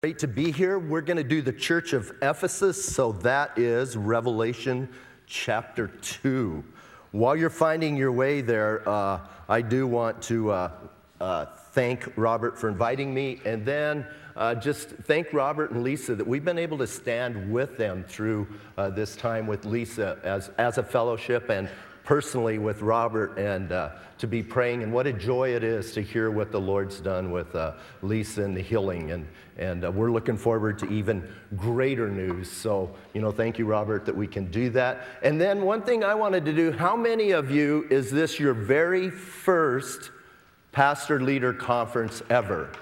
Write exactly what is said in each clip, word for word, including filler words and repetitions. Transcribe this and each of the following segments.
Great to be here. We're going to do the Church of Ephesus, so that is Revelation chapter two. While you're finding your way there, uh, I do want to uh, uh, thank Robert for inviting me, and then uh, just thank Robert and Lisa that we've been able to stand with them through uh, this time with Lisa as, as a fellowship and personally with Robert, and uh, to be praying, and what a joy it is to hear what the Lord's done with uh, Lisa and the healing, and, and uh, we're looking forward to even greater news. So, you know, thank you, Robert, that we can do that. And then one thing I wanted to do, how many of you, is this your very first Pastor Leader Conference ever?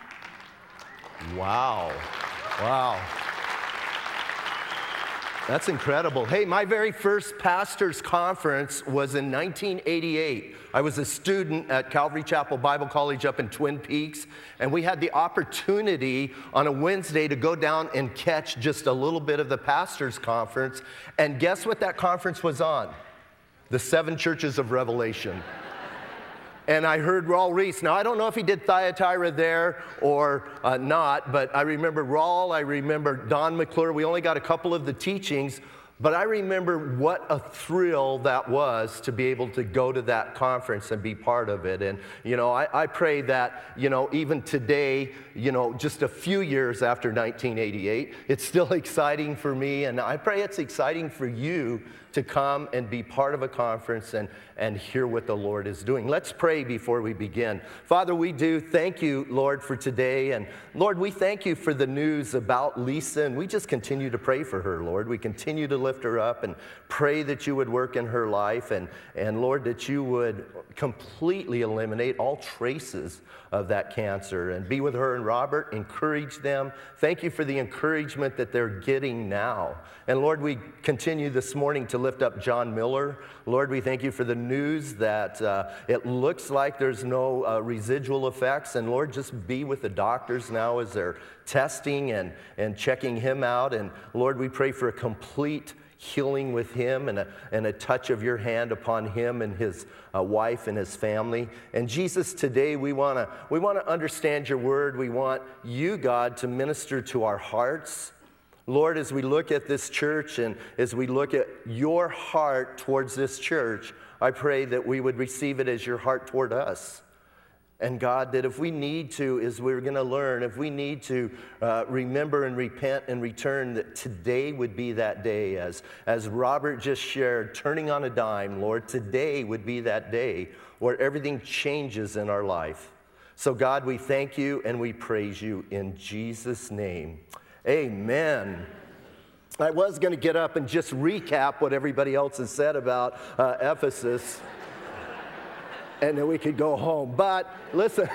Wow, wow. That's incredible. Hey, my very first pastor's conference was in nineteen eighty-eight. I was a student at Calvary Chapel Bible College up in Twin Peaks, and we had the opportunity on a Wednesday to go down and catch just a little bit of the pastor's conference. And guess what that conference was on? The Seven Churches of Revelation. And I heard Raul Reese. Now, I don't know if he did Thyatira there or uh, not, but I remember Raul, I remember Don McClure. We only got a couple of the teachings, but I remember what a thrill that was to be able to go to that conference and be part of it. And, you know, I, I pray that, you know, even today, you know, just a few years after nineteen eighty-eight, it's still exciting for me, and I pray it's exciting for you to come and be part of a conference and, and hear what the Lord is doing. Let's pray before we begin. Father, we do thank you, Lord, for today. And Lord, we thank you for the news about Lisa, and we just continue to pray for her, Lord. We continue to lift her up and pray that you would work in her life, and, and Lord, that you would completely eliminate all traces of that cancer, and be with her and Robert, encourage them. Thank you for the encouragement that they're getting now. And Lord, we continue this morning to lift up John Miller. Lord, we thank you for the news that uh, it looks like there's no uh, residual effects, and Lord, just be with the doctors now as they're testing and, and checking him out. And Lord, we pray for a complete healing with him, and a, and a touch of your hand upon him and his uh, wife and his family. And Jesus, today we want to we want to understand your word. We want you, God, to minister to our hearts. Lord, as we look at this church and as we look at your heart towards this church, I pray that we would receive it as your heart toward us. And God, that if we need to, as we're going to learn, if we need to uh, remember and repent and return, that today would be that day. As, as Robert just shared, turning on a dime, Lord, today would be that day where everything changes in our life. So God, we thank you and we praise you in Jesus' name. Amen. I was going to get up and just recap what everybody else has said about uh, Ephesus, and then we could go home. But listen,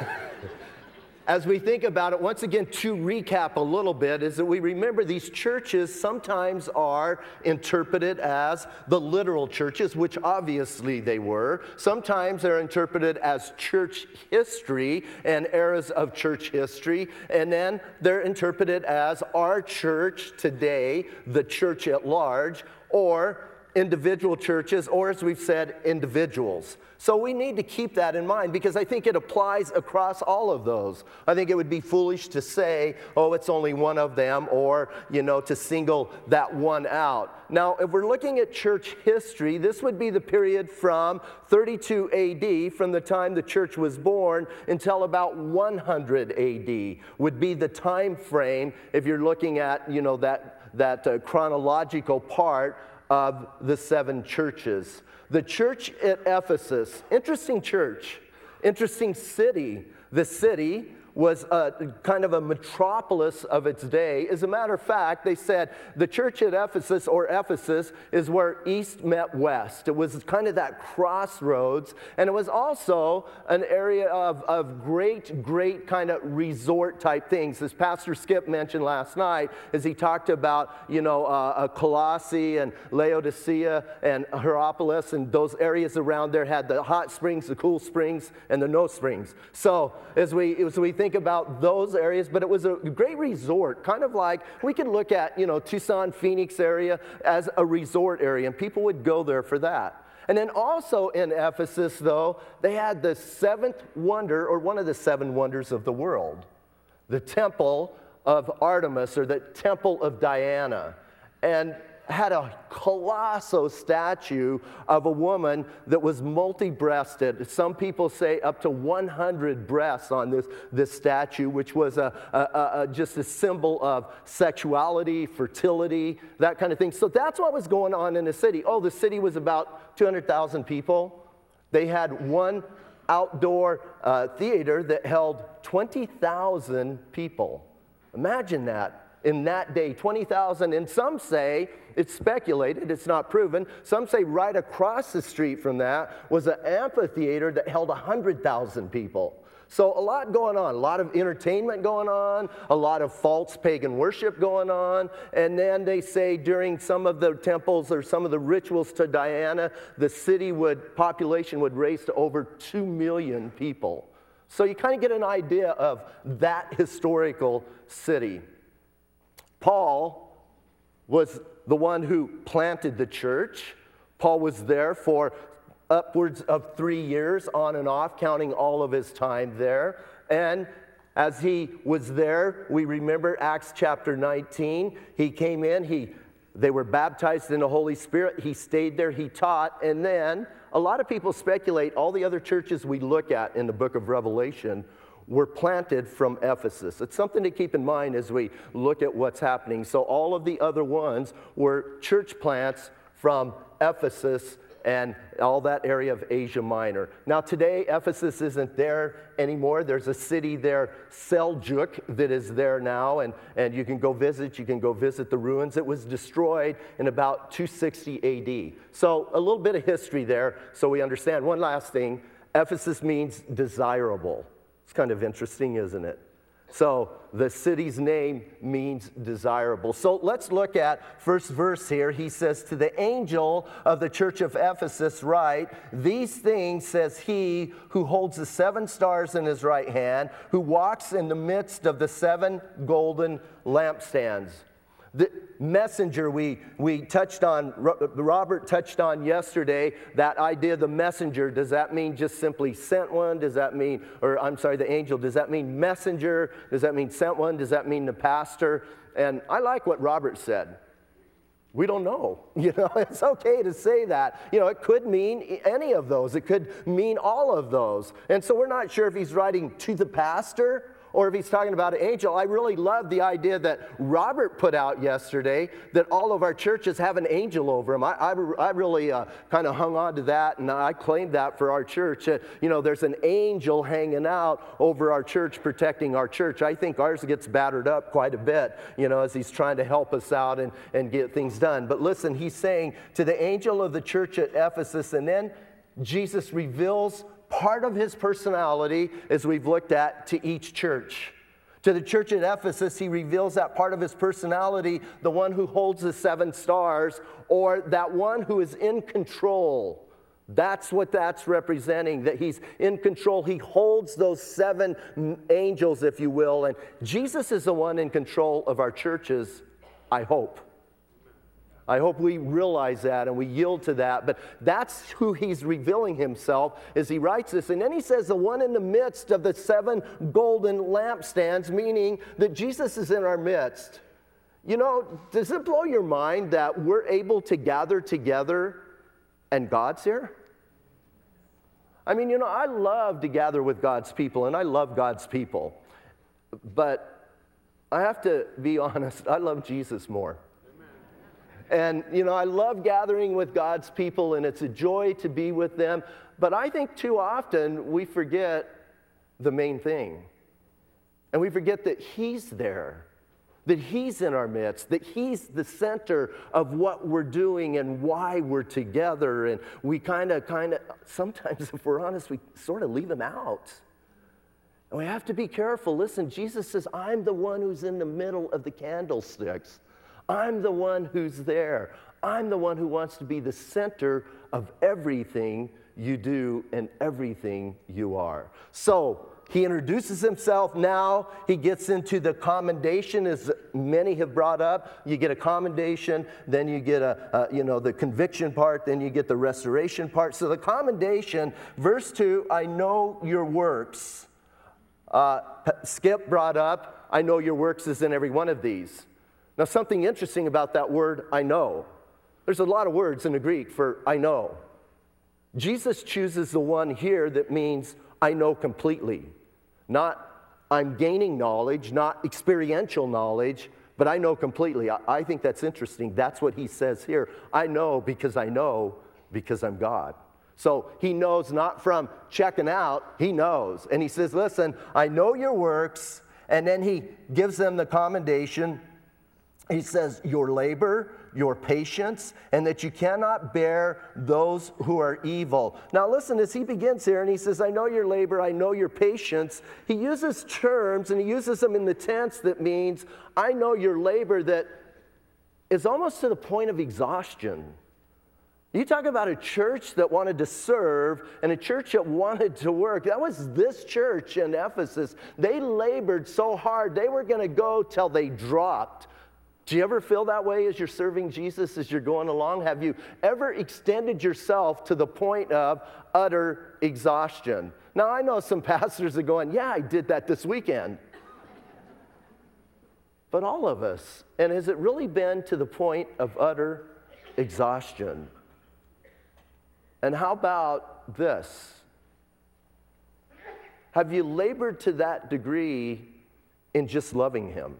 as we think about it, once again, to recap a little bit, is that we remember these churches sometimes are interpreted as the literal churches, which obviously they were. Sometimes they're interpreted as church history and eras of church history. And then they're interpreted as our church today, the church at large, or individual churches, or as we've said, individuals. So we need to keep that in mind, because I think it applies across all of those. I think it would be foolish to say, oh, it's only one of them, or, you know, to single that one out. Now, if we're looking at church history, this would be the period from thirty-two A D, from the time the church was born, until about one hundred A D would be the time frame, if you're looking at, you know, that, that uh, chronological part of the seven churches. The church at Ephesus, interesting church, interesting city. The city was a, kind of a metropolis of its day. As a matter of fact, they said the church at Ephesus, or Ephesus, is where east met west. It was kind of that crossroads, and it was also an area of, of great, great kind of resort type things. As Pastor Skip mentioned last night, as he talked about, you know, uh, Colossae and Laodicea and Hierapolis, and those areas around there had the hot springs, the cool springs, and the no springs. So as we, as we think about those areas, but it was a great resort, kind of like we could look at, you know, Tucson, Phoenix area as a resort area, and people would go there for that. And then also in Ephesus, though, they had the seventh wonder, or one of the seven wonders of the world, the temple of Artemis, or the temple of Diana, and had a colossal statue of a woman that was multi-breasted. Some people say up to one hundred breasts on this, this statue, which was a, a, a, just a symbol of sexuality, fertility, that kind of thing. So that's what was going on in the city. Oh, the city was about two hundred thousand people. They had one outdoor uh, theater that held twenty thousand people. Imagine that. In that day, twenty thousand, and some say, it's speculated, it's not proven, some say right across the street from that was an amphitheater that held one hundred thousand people. So a lot going on, a lot of entertainment going on, a lot of false pagan worship going on, and then they say during some of the temples or some of the rituals to Diana, the city would, population would raise to over two million people. So you kind of get an idea of that historical city. Paul was the one who planted the church. Paul was there for upwards of three years on and off, counting all of his time there. And as he was there, we remember Acts chapter nineteen. He came in, he, they were baptized in the Holy Spirit. He stayed there, he taught, and then a lot of people speculate all the other churches we look at in the book of Revelation were planted from Ephesus. It's something to keep in mind as we look at what's happening. So all of the other ones were church plants from Ephesus and all that area of Asia Minor. Now today, Ephesus isn't there anymore. There's a city there, Seljuk, that is there now, and, and you can go visit. You can go visit the ruins. It was destroyed in about two sixty A D. So a little bit of history there so we understand. One last thing, Ephesus means desirable. It's kind of interesting, isn't it? So the city's name means desirable. So let's look at first verse here. He says, to the angel of the church of Ephesus write, these things says he who holds the seven stars in his right hand, who walks in the midst of the seven golden lampstands. The messenger we, we touched on, Robert touched on yesterday, that idea of the messenger. Does that mean just simply sent one? Does that mean, or I'm sorry, the angel, does that mean messenger? Does that mean sent one? Does that mean the pastor? And I like what Robert said. We don't know. You know, it's okay to say that. You know, it could mean any of those. It could mean all of those. And so we're not sure if he's writing to the pastor or if he's talking about an angel. I really love the idea that Robert put out yesterday, that all of our churches have an angel over them. I, I, I really uh, kind of hung on to that, and I claimed that for our church. Uh, you know, there's an angel hanging out over our church, protecting our church. I think ours gets battered up quite a bit, you know, as he's trying to help us out and, and get things done. But listen, he's saying to the angel of the church at Ephesus, and then Jesus reveals part of his personality, as we've looked at, to each church. To the church at Ephesus, he reveals that part of his personality, the one who holds the seven stars, or that one who is in control. That's what that's representing, that he's in control. He holds those seven angels, if you will, and Jesus is the one in control of our churches, I hope. I hope we realize that and we yield to that. But that's who he's revealing himself as he writes this. And then he says the one in the midst of the seven golden lampstands, meaning that Jesus is in our midst. You know, does it blow your mind that we're able to gather together and God's here? I mean, you know, I love to gather with God's people, and I love God's people. But I have to be honest, I love Jesus more. And, you know, I love gathering with God's people, and it's a joy to be with them. But I think too often we forget the main thing. And we forget that he's there, that he's in our midst, that he's the center of what we're doing and why we're together. And we kind of, kind of, sometimes if we're honest, we sort of leave him out. And we have to be careful. Listen, Jesus says, I'm the one who's in the middle of the candlesticks. I'm the one who's there. I'm the one who wants to be the center of everything you do and everything you are. So he introduces himself now. He gets into the commendation, as many have brought up. You get a commendation, then you get a, a you know, the conviction part, then you get the restoration part. So the commendation, verse two, I know your works. Uh, Skip brought up, I know your works is in every one of these. Now, something interesting about that word, I know. There's a lot of words in the Greek for I know. Jesus chooses the one here that means I know completely. Not I'm gaining knowledge, not experiential knowledge, but I know completely. I, I think that's interesting. That's what he says here. I know because I know because I'm God. So he knows not from checking out, he knows. And he says, listen, I know your works. And then he gives them the commendation. He says, your labor, your patience, and that you cannot bear those who are evil. Now listen, as he begins here, and he says, I know your labor, I know your patience. He uses terms, and he uses them in the tense that means, I know your labor, that is almost to the point of exhaustion. You talk about a church that wanted to serve and a church that wanted to work. That was this church in Ephesus. They labored so hard, they were going to go till they dropped. Do you ever feel that way as you're serving Jesus, as you're going along? Have you ever extended yourself to the point of utter exhaustion? Now, I know some pastors are going, yeah, I did that this weekend. But all of us, and has it really been to the point of utter exhaustion? And how about this? Have you labored to that degree in just loving him?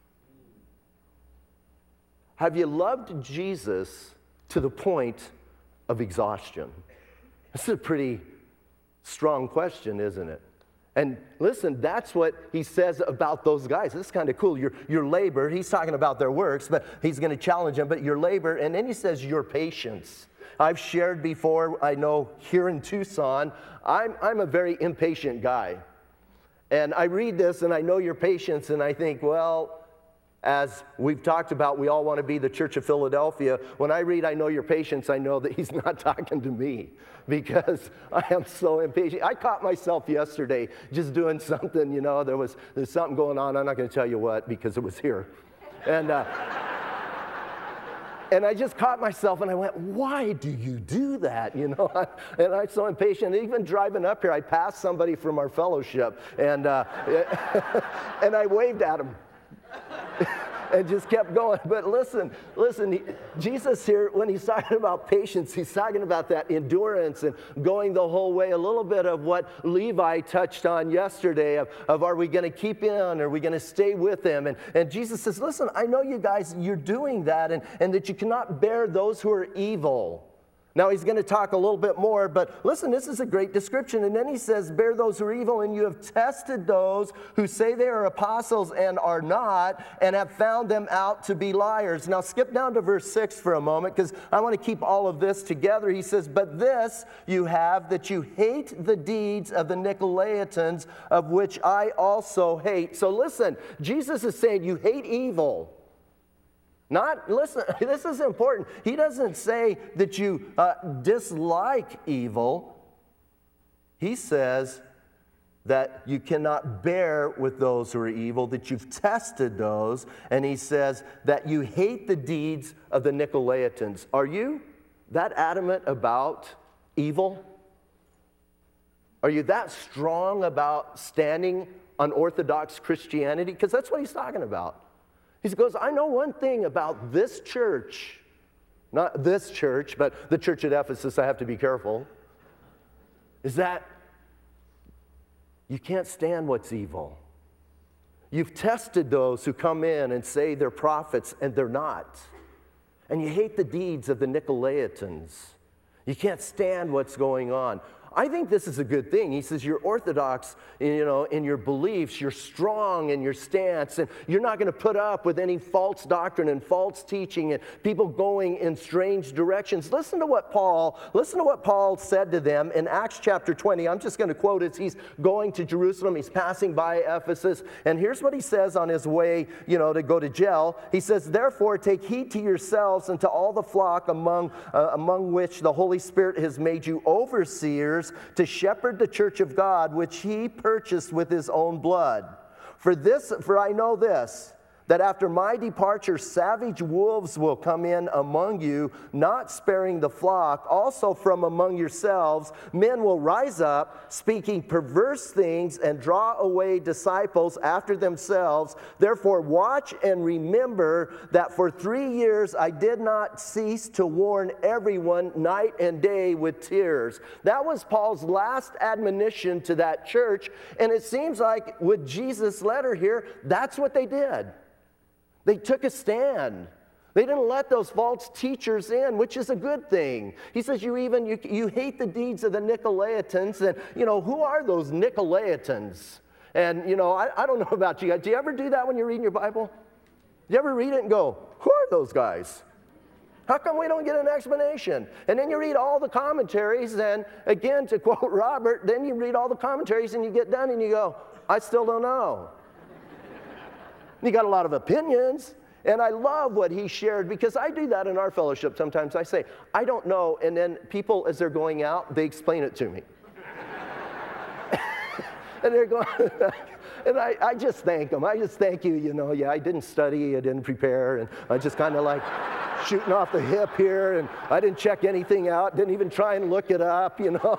Have you loved Jesus to the point of exhaustion? This is a pretty strong question, isn't it? And listen, that's what he says about those guys. This is kind of cool. Your, your labor, he's talking about their works, but he's going to challenge them. But your labor, and then he says your patience. I've shared before, I know here in Tucson, I'm, I'm a very impatient guy. And I read this, and I know your patience, and I think, well, as we've talked about, we all want to be the Church of Philadelphia. When I read, I know your patience, I know that he's not talking to me because I am so impatient. I caught myself yesterday just doing something, you know, there was there's something going on. I'm not going to tell you what because it was here. And, uh, and I just caught myself and I went, why do you do that? You know, and I'm so impatient. Even driving up here, I passed somebody from our fellowship and, uh, and I waved at him. And just kept going. But listen, listen, he, Jesus here, when he's talking about patience, he's talking about that endurance and going the whole way. A little bit of what Levi touched on yesterday of, of are we going to keep in? Are we going to stay with him? And, and Jesus says, listen, I know you guys, you're doing that and, and that you cannot bear those who are evil. Now, he's going to talk a little bit more, but listen, this is a great description. And then he says, bear those who are evil, and you have tested those who say they are apostles and are not, and have found them out to be liars. Now, skip down to verse six for a moment, because I want to keep all of this together. He says, but this you have, that you hate the deeds of the Nicolaitans, of which I also hate. So listen, Jesus is saying you hate evil. Not, listen, this is important. He doesn't say that you uh, dislike evil. He says that you cannot bear with those who are evil, that you've tested those, and he says that you hate the deeds of the Nicolaitans. Are you that adamant about evil? Are you that strong about standing on Orthodox Christianity? Because that's what he's talking about. He goes, I know one thing about this church, not this church, but the church at Ephesus, I have to be careful, is that you can't stand what's evil. You've tested those who come in and say they're prophets and they're not. And you hate the deeds of the Nicolaitans. You can't stand what's going on. I think this is a good thing. He says you're orthodox, you know, in your beliefs, you're strong in your stance, and you're not going to put up with any false doctrine and false teaching and people going in strange directions. Listen to what Paul, listen to what Paul said to them in Acts chapter twenty. I'm just going to quote it. He's going to Jerusalem. He's passing by Ephesus, and here's what he says on his way, you know, to go to jail. He says, therefore, take heed to yourselves and to all the flock among uh, among which the Holy Spirit has made you overseers to shepherd the church of God, which he purchased with his own blood. For this, for I know this, that after my departure, savage wolves will come in among you, not sparing the flock. Also from among yourselves, men will rise up, speaking perverse things, and draw away disciples after themselves. Therefore, watch and remember that for three years I did not cease to warn everyone night and day with tears. That was Paul's last admonition to that church, and it seems like with Jesus' letter here, that's what they did. They took a stand. They didn't let those false teachers in, which is a good thing. He says you even, you, you hate the deeds of the Nicolaitans. And, you know, who are those Nicolaitans? And, you know, I, I don't know about you guys. Do you ever do that when you're reading your Bible? Do you ever read it and go, who are those guys? How come we don't get an explanation? And then you read all the commentaries, and again, to quote Robert, then you read all the commentaries and you get done and you go, I still don't know. You got a lot of opinions, and I love what he shared, because I do that in our fellowship sometimes. I say, I don't know, and then people, as they're going out, they explain it to me. And they're going, and I, I just thank them. I just thank you, you know, yeah, I didn't study, I didn't prepare, and I just kind of like shooting off the hip here, and I didn't check anything out, didn't even try and look it up, you know.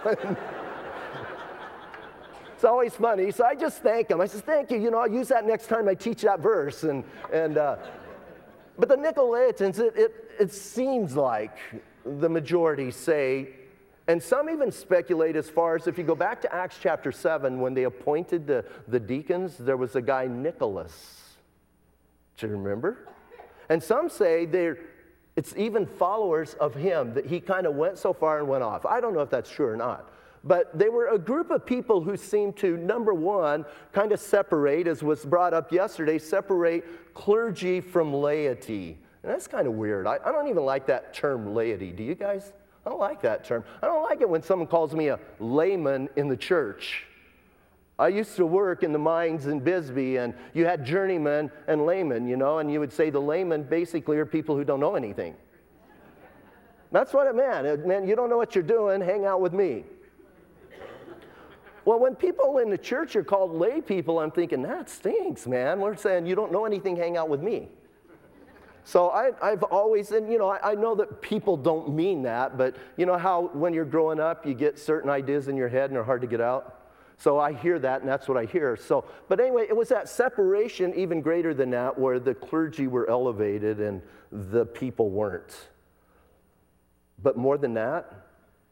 It's always funny, so I just thank them. I says, thank you, you know, I'll use that next time I teach that verse. And, and uh, but the Nicolaitans, it, it, it seems like the majority say, and some even speculate as far as if you go back to Acts chapter seven, when they appointed the, the deacons, there was a guy, Nicholas. Do you remember? And some say they're, it's even followers of him, that he kind of went so far and went off. I don't know if that's true or not. But they were a group of people who seemed to, number one, kind of separate, as was brought up yesterday, separate clergy from laity. And that's kind of weird. I, I don't even like that term laity. Do you guys? I don't like that term. I don't like it when someone calls me a layman in the church. I used to work in the mines in Bisbee, and you had journeymen and laymen, you know, and you would say the laymen basically are people who don't know anything. That's what it meant. It meant you don't know what you're doing, hang out with me. Well, when people in the church are called lay people, I'm thinking, that stinks, man. We're saying you don't know anything, hang out with me. So I, I've always, and you know, I, I know that people don't mean that, but you know how when you're growing up, you get certain ideas in your head and they're hard to get out? So I hear that, and that's what I hear. So, but anyway, it was that separation even greater than that, where the clergy were elevated and the people weren't. But more than that, there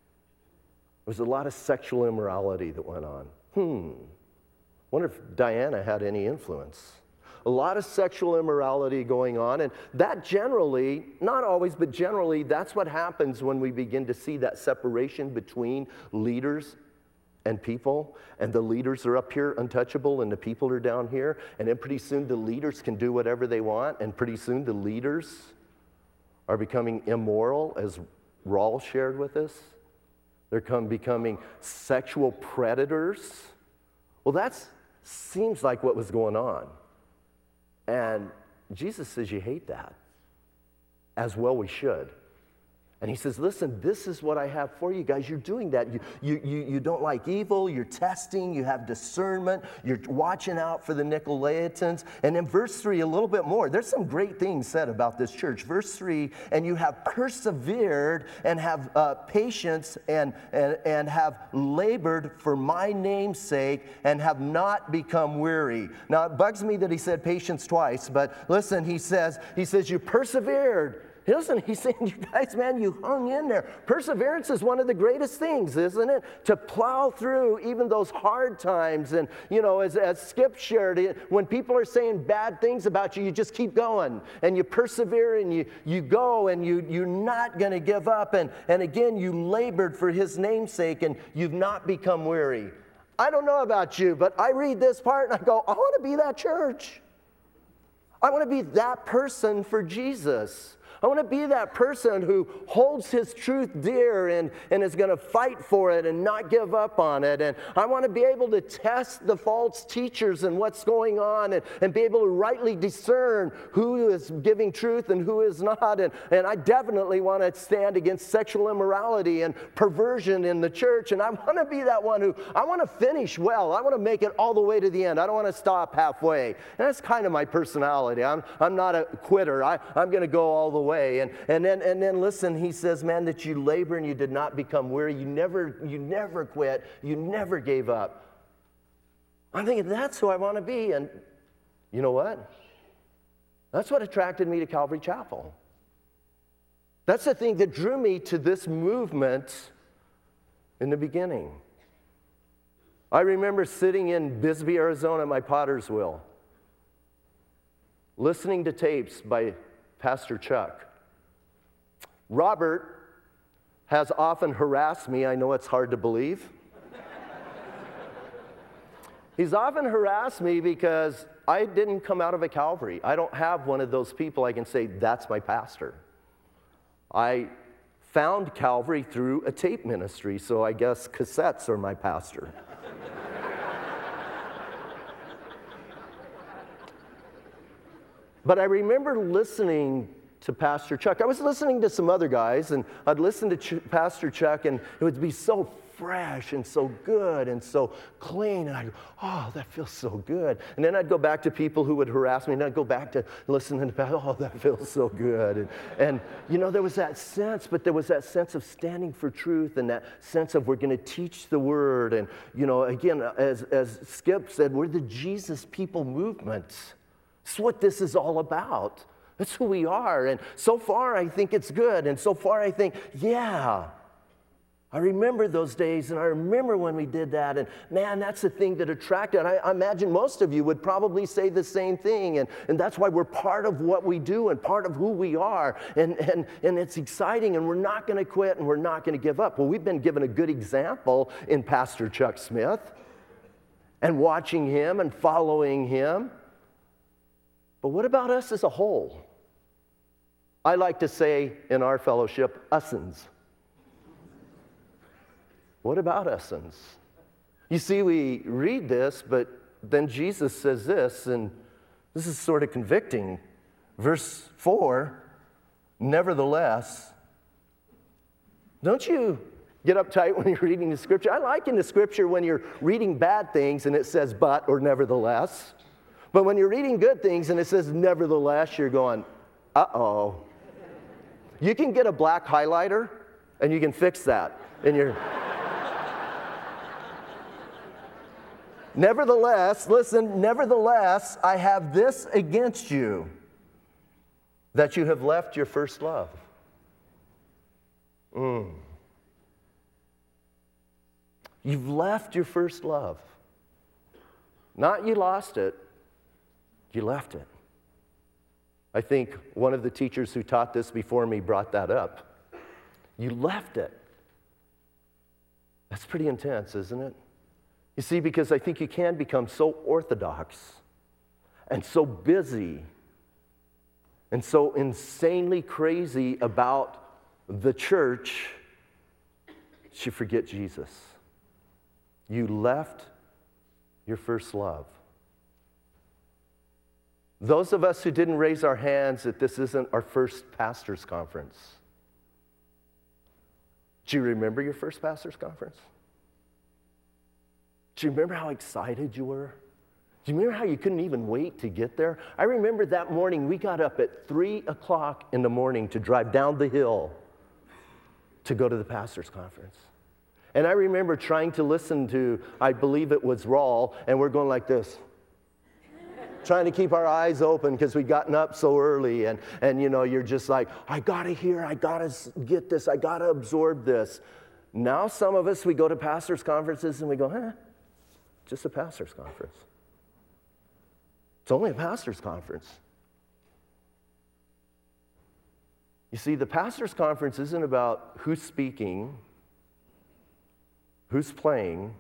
was a lot of sexual immorality that went on. Hmm. Wonder if Diana had any influence. A lot of sexual immorality going on, and that generally, not always, but generally, that's what happens when we begin to see that separation between leaders and people, and the leaders are up here untouchable and the people are down here, and then pretty soon the leaders can do whatever they want, and pretty soon the leaders are becoming immoral, as Raul shared with us. They're come becoming sexual predators. Well, that seems like what was going on. And Jesus says you hate that. As well we should. And he says, listen, this is what I have for you guys. You're doing that. You, you, you, you don't like evil. You're testing. You have discernment. You're watching out for the Nicolaitans. And in verse three, a little bit more. There's some great things said about this church. Verse three, and you have persevered and have uh, patience and, and, and have labored for my name's sake and have not become weary. Now, it bugs me that he said patience twice, but listen, he says, he says, you persevered. Listen, he's saying, you guys, man, you hung in there. Perseverance is one of the greatest things, isn't it? To plow through even those hard times. And, you know, as, as Skip shared, it, when people are saying bad things about you, you just keep going. And you persevere and you, you go and you, you're not going to give up. And, and again, you labored for his name's sake and you've not become weary. I don't know about you, but I read this part and I go, I want to be that church. I want to be that person for Jesus. I want to be that person who holds his truth dear and, and is going to fight for it and not give up on it. And I want to be able to test the false teachers and what's going on and, and be able to rightly discern who is giving truth and who is not. And, and I definitely want to stand against sexual immorality and perversion in the church. And I want to be that one who, I want to finish well. I want to make it all the way to the end. I don't want to stop halfway. And that's kind of my personality. I'm, I'm not a quitter. I, I'm going to go all the way. And, and, then, and then listen, he says, man, that you labor and you did not become weary. You never, you never quit. You never gave up. I'm thinking, that's who I want to be. And you know what? That's what attracted me to Calvary Chapel. That's the thing that drew me to this movement in the beginning. I remember sitting in Bisbee, Arizona, at my potter's wheel, listening to tapes by Pastor Chuck. Robert has often harassed me. I know it's hard to believe. He's often harassed me because I didn't come out of a Calvary. I don't have one of those people I can say, that's my pastor. I found Calvary through a tape ministry, so I guess cassettes are my pastor. But I remember listening to Pastor Chuck. I was listening to some other guys, and I'd listen to Ch- Pastor Chuck, and it would be so fresh and so good and so clean. And I'd go, oh, that feels so good. And then I'd go back to people who would harass me, and I'd go back to listening to Pastor, oh, that feels so good. And, and, you know, there was that sense, but there was that sense of standing for truth and that sense of we're going to teach the word. And, you know, again, as, as Skip said, we're the Jesus People movement. It's what this is all about. That's who we are. And so far, I think it's good. And so far, I think, yeah, I remember those days, and I remember when we did that. And man, that's the thing that attracted. I, I imagine most of you would probably say the same thing. And, and that's why we're part of what we do and part of who we are. And, and, and it's exciting, and we're not going to quit, and we're not going to give up. Well, we've been given a good example in Pastor Chuck Smith and watching him and following him. But what about us as a whole? I like to say in our fellowship, us'ns. What about us'ns? You see, we read this, but then Jesus says this, and this is sort of convicting. Verse four, nevertheless, don't you get uptight when you're reading the scripture? I like in the scripture when you're reading bad things and it says but or nevertheless. But when you're reading good things and it says nevertheless, you're going, uh-oh. You can get a black highlighter and you can fix that in your... Nevertheless, listen, nevertheless, I have this against you, that you have left your first love. Mm. You've left your first love. Not you lost it, you left it. I think one of the teachers who taught this before me brought that up. You left it. That's pretty intense, isn't it? You see, because I think you can become so orthodox and so busy and so insanely crazy about the church that you forget Jesus. You left your first love. Those of us who didn't raise our hands that this isn't our first pastor's conference. Do you remember your first pastor's conference? Do you remember how excited you were? Do you remember how you couldn't even wait to get there? I remember that morning we got up at three o'clock in the morning to drive down the hill to go to the pastor's conference. And I remember trying to listen to, I believe it was Rawl, and we're going like this. Trying to keep our eyes open because we'd gotten up so early. And, and you know, you're just like, I got to hear, I got to get this, I got to absorb this. Now some of us, we go to pastors' conferences and we go, huh, just a pastor's conference. It's only a pastor's conference. You see, the pastor's conference isn't about who's speaking, who's playing,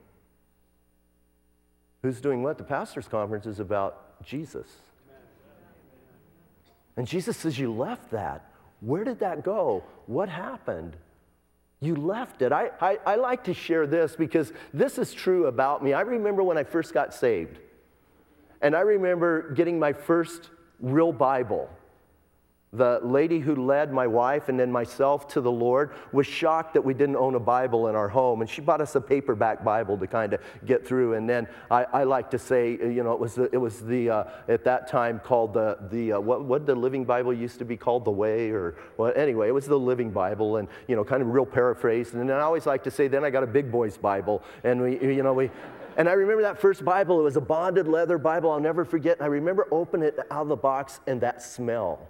who's doing what. The pastor's conference is about Jesus. And Jesus says, you left that. Where did that go? What happened? You left it. I, I, I like to share this because this is true about me. I remember when I first got saved, and I remember getting my first real Bible. The lady who led my wife and then myself to the Lord was shocked that we didn't own a Bible in our home, and she bought us a paperback Bible to kind of get through. And then I, I like to say, you know, it was the, it was the uh, at that time called the the uh, what what the Living Bible used to be called, the Way, or well, anyway, it was the Living Bible, and you know, kind of real paraphrased. And then I always like to say, then I got a Big Boys Bible, and we, you know, we. And I remember that first Bible. It was a bonded leather Bible. I'll never forget. And I remember opening it out of the box and that smell.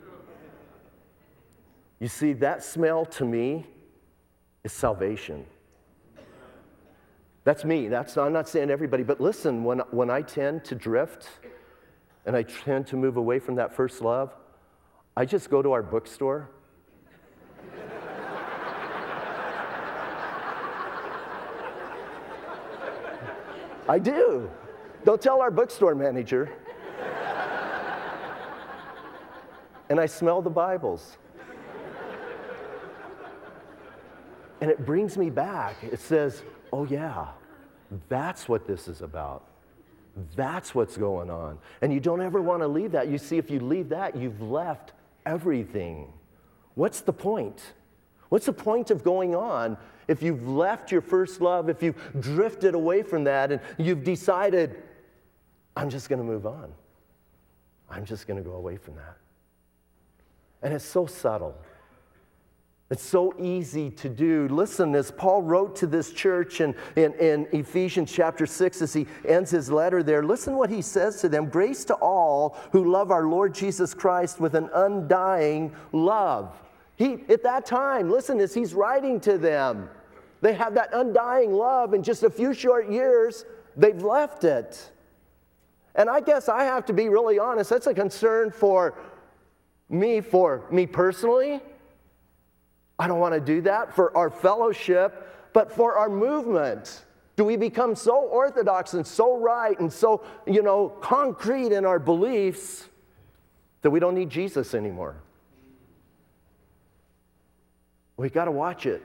You see, that smell to me is salvation. That's me. That's, I'm not saying everybody, but listen, when, when I tend to drift and I tend to move away from that first love, I just go to our bookstore. I do. Don't tell our bookstore manager. And I smell the Bibles. And it brings me back. It says, oh yeah, that's what this is about. That's what's going on. And you don't ever want to leave that. You see, if you leave that, you've left everything. What's the point? What's the point of going on if you've left your first love, if you've drifted away from that, and you've decided, I'm just going to move on. I'm just going to go away from that. And it's so subtle. It's so easy to do. Listen, as Paul wrote to this church in, in, in Ephesians chapter six, as he ends his letter there, listen what he says to them. Grace to all who love our Lord Jesus Christ with an undying love. He, at that time, listen, as he's writing to them, they have that undying love. In just a few short years, they've left it. And I guess I have to be really honest. That's a concern for me, for me personally. I don't want to do that for our fellowship, but for our movement. Do we become so orthodox and so right and so, you know, concrete in our beliefs that we don't need Jesus anymore? We got to watch it.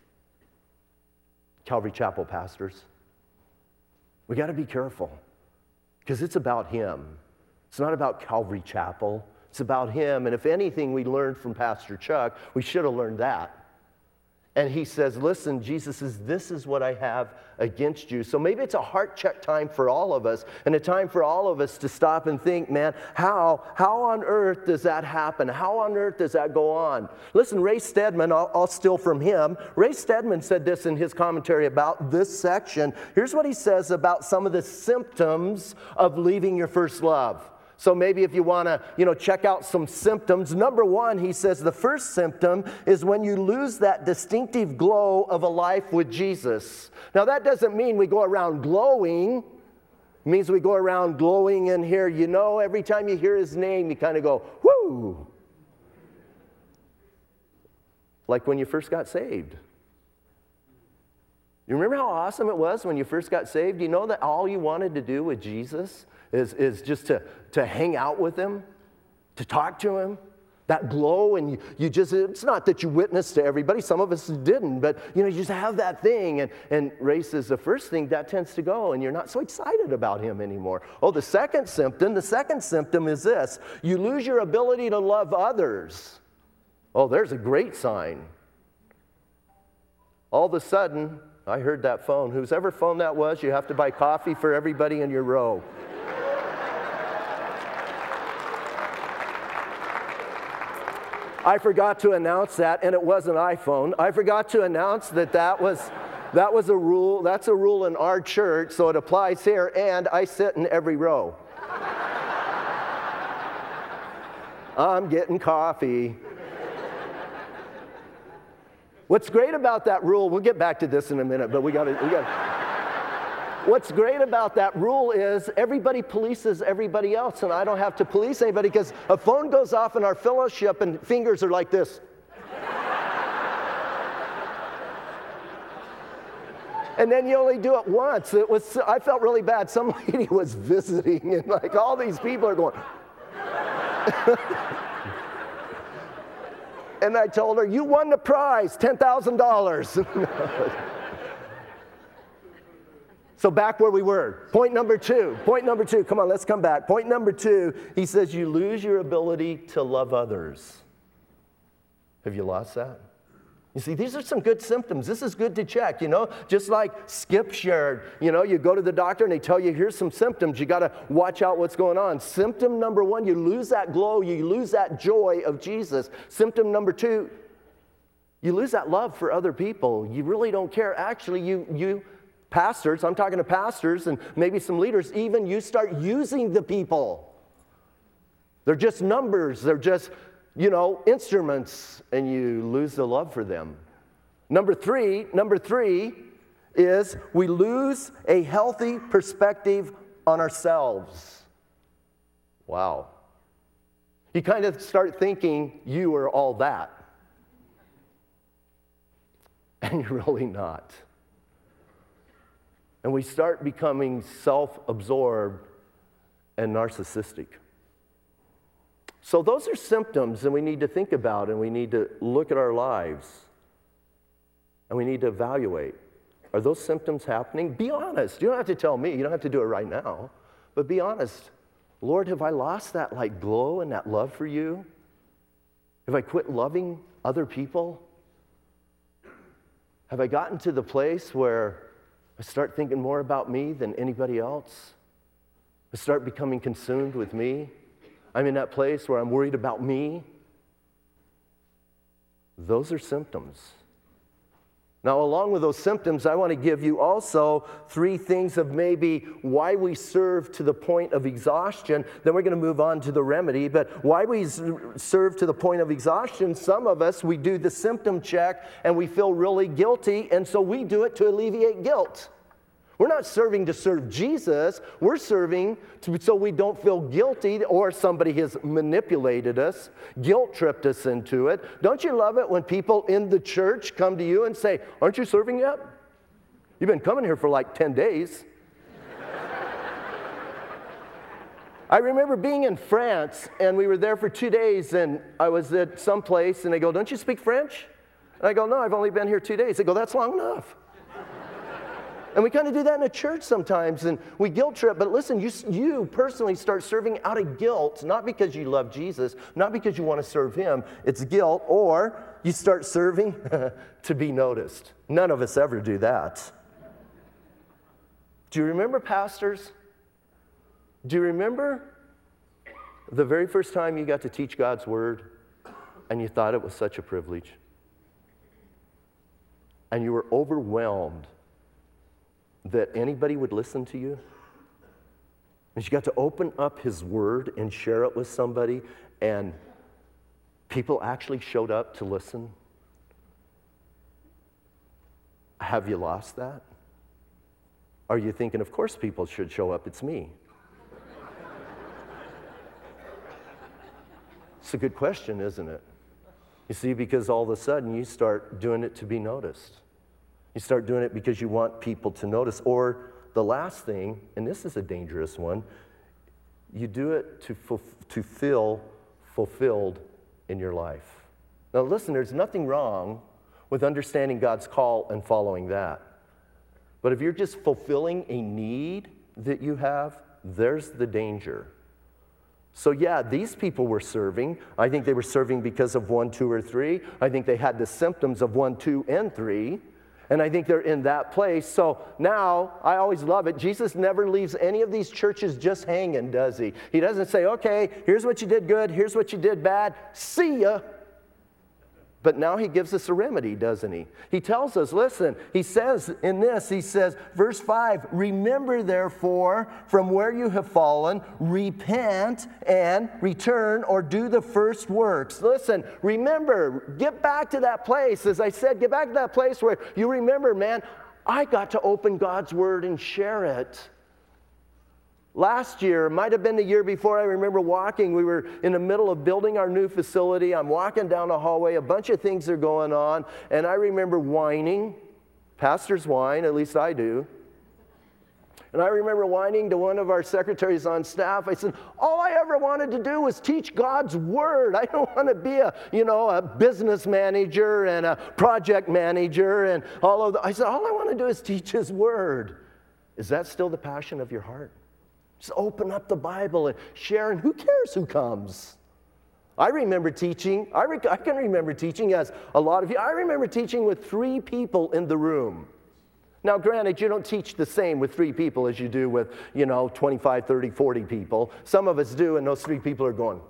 Calvary Chapel pastors. We got to be careful because it's about him. It's not about Calvary Chapel. It's about him. And if anything we learned from Pastor Chuck, we should have learned that. And he says, listen, Jesus says, this is what I have against you. So maybe it's a heart check time for all of us, and a time for all of us to stop and think, man, how, how on earth does that happen? How on earth does that go on? Listen, Ray Stedman, I'll, I'll steal from him. Ray Stedman said this in his commentary about this section. Here's what he says about some of the symptoms of leaving your first love. So maybe if you want to, you know, check out some symptoms. Number one, he says the first symptom is when you lose that distinctive glow of a life with Jesus. Now that doesn't mean we go around glowing. It means we go around glowing in here. You know, every time you hear his name, you kind of go, whoo. Like when you first got saved. You remember how awesome it was when you first got saved? You know that all you wanted to do with Jesus is, is just to, to hang out with him, to talk to him, that glow, and you, you just, it's not that you witnessed to everybody, some of us didn't, but you know, you just have that thing, and, and Ray says the first thing that tends to go, and you're not so excited about him anymore. Oh, the second symptom, the second symptom is this, you lose your ability to love others. Oh, there's a great sign. All of a sudden, I heard that phone. Whoever phone that was, you have to buy coffee for everybody in your row. I forgot to announce that, and it was an iPhone. I forgot to announce that that was, that was a rule. That's a rule in our church, so it applies here, and I sit in every row. I'm getting coffee. What's great about that rule, we'll get back to this in a minute, but we got to, we got What's great about that rule is everybody polices everybody else, and I don't have to police anybody because a phone goes off in our fellowship and fingers are like this. And then you only do it once. It was, I felt really bad. Some lady was visiting, and like all these people are going. And I told her, you won the prize, ten thousand dollars. So back where we were. Point number two. Point number two. Come on, let's come back. Point number two, he says you lose your ability to love others. Have you lost that? You see, these are some good symptoms. This is good to check, you know, just like Skip shared. You know, you go to the doctor and they tell you, here's some symptoms. You got to watch out what's going on. Symptom number one, you lose that glow. You lose that joy of Jesus. Symptom number two, you lose that love for other people. You really don't care. Actually, you, you pastors, I'm talking to pastors and maybe some leaders, even you start using the people. They're just numbers. They're just, you know, instruments, and you lose the love for them. Number three, number three is we lose a healthy perspective on ourselves. Wow. You kind of start thinking you are all that. And you're really not. And we start becoming self-absorbed and narcissistic. So those are symptoms that we need to think about, and we need to look at our lives, and we need to evaluate. Are those symptoms happening? Be honest. You don't have to tell me. You don't have to do it right now. But be honest. Lord, have I lost that like glow and that love for you? Have I quit loving other people? Have I gotten to the place where I start thinking more about me than anybody else? I start becoming consumed with me? I'm in that place where I'm worried about me. Those are symptoms. Now, along with those symptoms, I want to give you also three things of maybe why we serve to the point of exhaustion. Then we're going to move on to the remedy. But why we serve to the point of exhaustion, some of us, we do the symptom check and we feel really guilty, and so we do it to alleviate guilt. We're not serving to serve Jesus. We're serving to, so we don't feel guilty or somebody has manipulated us, guilt-tripped us into it. Don't you love it when people in the church come to you and say, aren't you serving yet? You've been coming here for like ten days. I remember being in France, and we were there for two days, and I was at some place, and they go, don't you speak French? And I go, no, I've only been here two days. They go, that's long enough. And we kind of do that in a church sometimes, and we guilt trip. But listen, you, you personally start serving out of guilt, not because you love Jesus, not because you want to serve him. It's guilt, or you start serving to be noticed. None of us ever do that. Do you remember, pastors? Do you remember the very first time you got to teach God's word, and you thought it was such a privilege? And you were overwhelmed that anybody would listen to you? And you got to open up his word and share it with somebody, and people actually showed up to listen? Have you lost that? Are you thinking, of course people should show up, it's me? It's a good question, isn't it? You see, because all of a sudden you start doing it to be noticed. You start doing it because you want people to notice. Or the last thing, and this is a dangerous one, you do it to, fu- to feel fulfilled in your life. Now listen, there's nothing wrong with understanding God's call and following that. But if you're just fulfilling a need that you have, there's the danger. So yeah, these people were serving. I think they were serving because of one, two, or three. I think they had the symptoms of one, two, and three. And I think they're in that place. So now, I always love it. Jesus never leaves any of these churches just hanging, does he? He doesn't say, okay, here's what you did good, here's what you did bad, see ya. But now he gives us a remedy, doesn't he? He tells us, listen, he says in this, he says, verse five, remember therefore from where you have fallen, repent and return or do the first works. Listen, remember, get back to that place. As I said, get back to that place where you remember, man, I got to open God's word and share it. Last year, might have been the year before, I remember walking. We were in the middle of building our new facility. I'm walking down the hallway. A bunch of things are going on. And I remember whining. Pastors whine, at least I do. And I remember whining to one of our secretaries on staff. I said, all I ever wanted to do was teach God's word. I don't want to be a, you know, a business manager and a project manager and all of that. I said, all I want to do is teach his word. Is that still the passion of your heart? Just open up the Bible and share, and who cares who comes? I remember teaching, I, re- I can remember teaching, as a lot of you, I remember teaching with three people in the room. Now, granted, you don't teach the same with three people as you do with, you know, twenty-five, thirty, forty people. Some of us do, and those three people are going.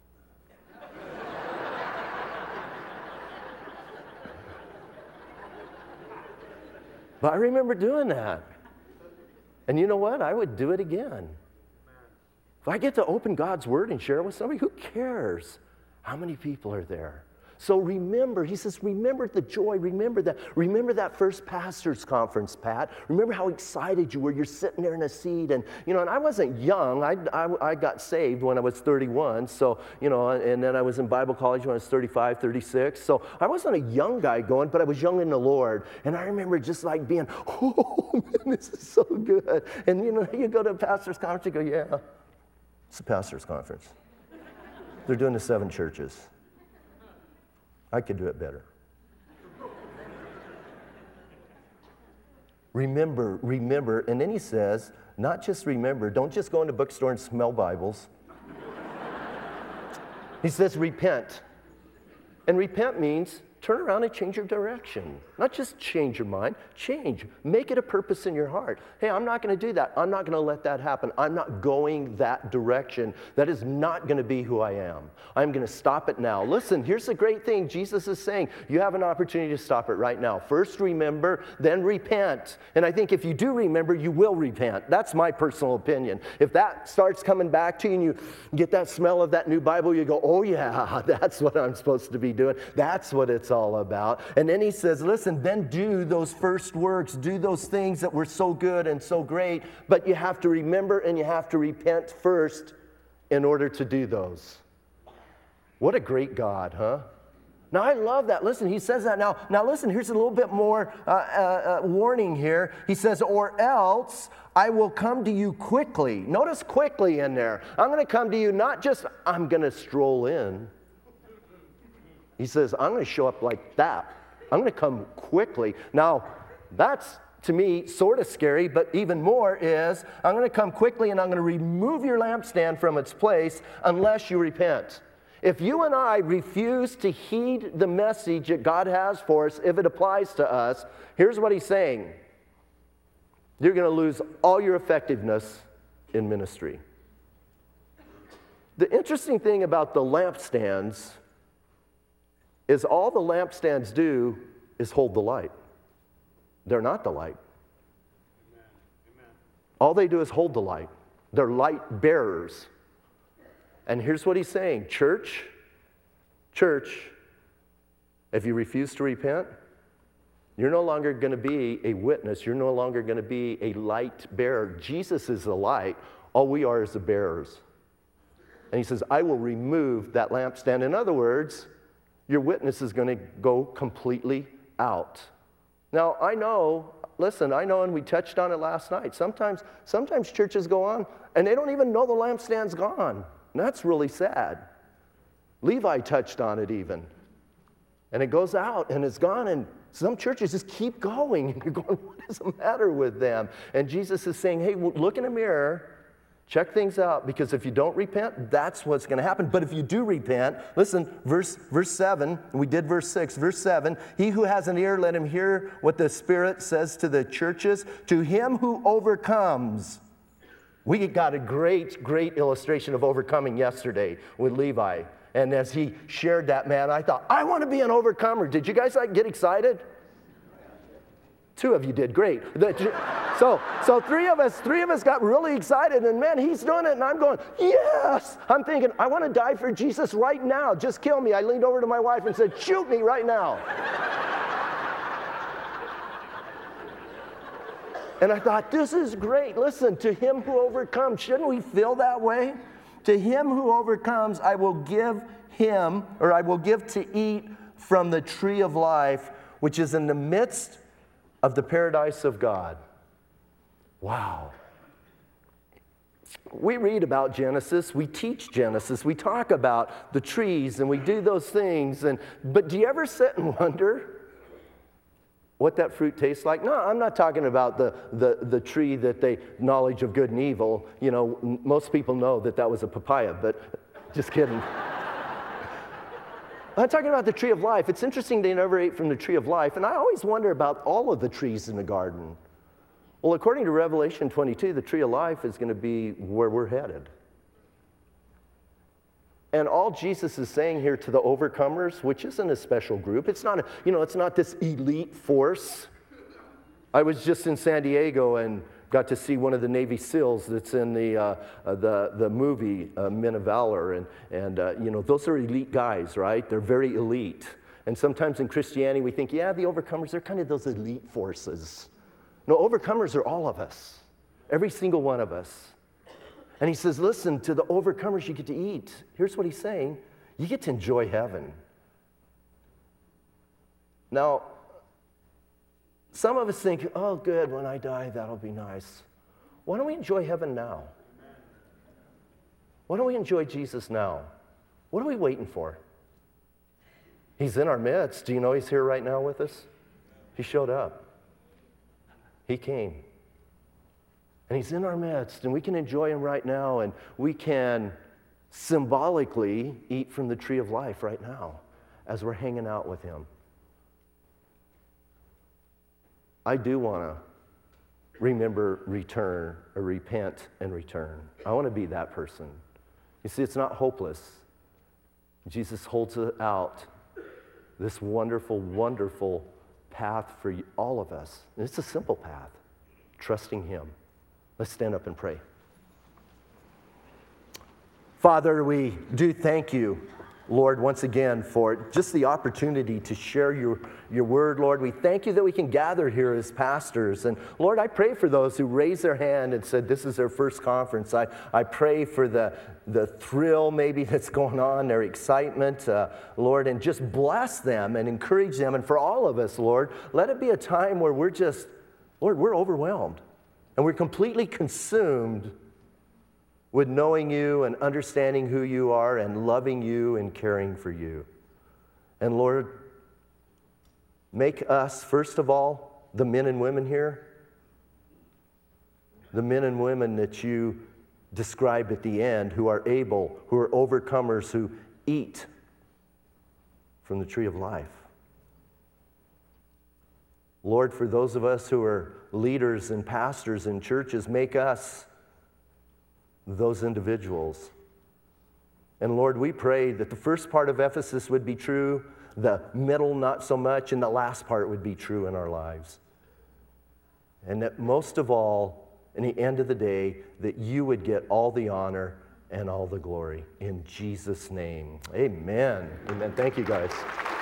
But I remember doing that. And you know what? I would do it again. If I get to open God's word and share it with somebody, who cares how many people are there? So remember, he says, remember the joy, remember that. Remember that first pastor's conference, Pat. Remember how excited you were. You're sitting there in a seat. And, you know, and I wasn't young. I, I, I got saved when I was thirty-one. So, you know, and then I was in Bible college when I was thirty-five, thirty-six. So I wasn't a young guy going, but I was young in the Lord. And I remember just like being, oh, man, this is so good. And, you know, you go to a pastor's conference, you go, yeah, it's a pastor's conference. They're doing the seven churches. I could do it better. Remember, remember, and then he says, not just remember, don't just go in the bookstore and smell Bibles. He says repent. And repent means turn around and change your direction. Not just change your mind, change. Make it a purpose in your heart. Hey, I'm not going to do that. I'm not going to let that happen. I'm not going that direction. That is not going to be who I am. I'm going to stop it now. Listen, here's the great thing. Jesus is saying you have an opportunity to stop it right now. First remember, then repent. And I think if you do remember, you will repent. That's my personal opinion. If that starts coming back to you and you get that smell of that new Bible, you go, oh yeah, that's what I'm supposed to be doing. That's what it's all about. And then he says, listen, then do those first works, do those things that were so good and so great, but you have to remember and you have to repent first in order to do those. What a great God, huh? Now, I love that. Listen, he says that. Now, now listen, here's a little bit more uh, uh, uh, warning here. He says, or else I will come to you quickly. Notice quickly in there. I'm going to come to you, not just I'm going to stroll in. He says, I'm going to show up like that. I'm going to come quickly. Now, that's, to me, sort of scary, but even more is, I'm going to come quickly and I'm going to remove your lampstand from its place unless you repent. If you and I refuse to heed the message that God has for us, if it applies to us, here's what he's saying. You're going to lose all your effectiveness in ministry. The interesting thing about the lampstands is all the lampstands do is hold the light. They're not the light. Amen. Amen. All they do is hold the light. They're light bearers. And here's what he's saying. Church, church, if you refuse to repent, you're no longer going to be a witness. You're no longer going to be a light bearer. Jesus is the light. All we are is the bearers. And he says, I will remove that lampstand. In other words, your witness is going to go completely out. Now, I know, listen, I know, and we touched on it last night. Sometimes, sometimes churches go on, and they don't even know the lampstand's gone. And that's really sad. Levi touched on it even. And it goes out, and it's gone, and some churches just keep going. And you're going, what is the matter with them? And Jesus is saying, hey, look in the mirror. Check things out, because if you don't repent, that's what's going to happen. But if you do repent, listen, verse, verse seven, we did verse six, verse seven, he who has an ear, let him hear what the Spirit says to the churches. To him who overcomes. We got a great, great illustration of overcoming yesterday with Levi. And as he shared that, man, I thought, I want to be an overcomer. Did you guys like get excited? Two of you did great. So, so three of us, three of us got really excited, and man, he's doing it, and I'm going, yes! I'm thinking, I want to die for Jesus right now. Just kill me. I leaned over to my wife and said, shoot me right now. And I thought, this is great. Listen, to him who overcomes, shouldn't we feel that way? To him who overcomes, I will give him, or I will give to eat from the tree of life, which is in the midst of the paradise of God. Wow. We read about Genesis, we teach Genesis, we talk about the trees, and we do those things. And but do you ever sit and wonder what that fruit tastes like? No, I'm not talking about the, the, the tree that they, knowledge of good and evil. You know, m- most people know that that was a papaya, but just kidding. I'm talking about the tree of life. It's interesting they never ate from the tree of life, and I always wonder about all of the trees in the garden. Well, according to Revelation twenty-two, the tree of life is going to be where we're headed. And all Jesus is saying here to the overcomers, which isn't a special group, it's not, a, you know, it's not this elite force. I was just in San Diego and got to see one of the Navy SEALs that's in the uh, uh, the, the movie uh, Men of Valor, and and uh, you know, those are elite guys, right? They're very elite. And sometimes in Christianity we think, yeah, the overcomers, they're kind of those elite forces. No, overcomers are all of us, every single one of us. And he says, listen, to the overcomers you get to eat. Here's what he's saying. You get to enjoy heaven. Now, some of us think, oh, good, when I die, that'll be nice. Why don't we enjoy heaven now? Why don't we enjoy Jesus now? What are we waiting for? He's in our midst. Do you know he's here right now with us? He showed up. He came. And he's in our midst, and we can enjoy him right now, and we can symbolically eat from the tree of life right now as we're hanging out with him. I do want to remember, return, or repent and return. I want to be that person. You see, it's not hopeless. Jesus holds it out, this wonderful, wonderful path for all of us. And it's a simple path, trusting him. Let's stand up and pray. Father, we do thank you, Lord, once again for just the opportunity to share your, your word, Lord. We thank you that we can gather here as pastors. And Lord, I pray for those who raised their hand and said this is their first conference. I, I pray for the, the thrill maybe that's going on, their excitement, uh, Lord, and just bless them and encourage them. And for all of us, Lord, let it be a time where we're just, Lord, we're overwhelmed. And we're completely consumed with knowing you and understanding who you are and loving you and caring for you. And Lord, make us, first of all, the men and women here, the men and women that you described at the end who are able, who are overcomers, who eat from the tree of life. Lord, for those of us who are leaders and pastors in churches, make us those individuals. And Lord, we pray that the first part of Ephesus would be true, the middle not so much, and the last part would be true in our lives. And that most of all, in the end of the day, that you would get all the honor and all the glory. In Jesus' name, amen. Amen. Thank you, guys.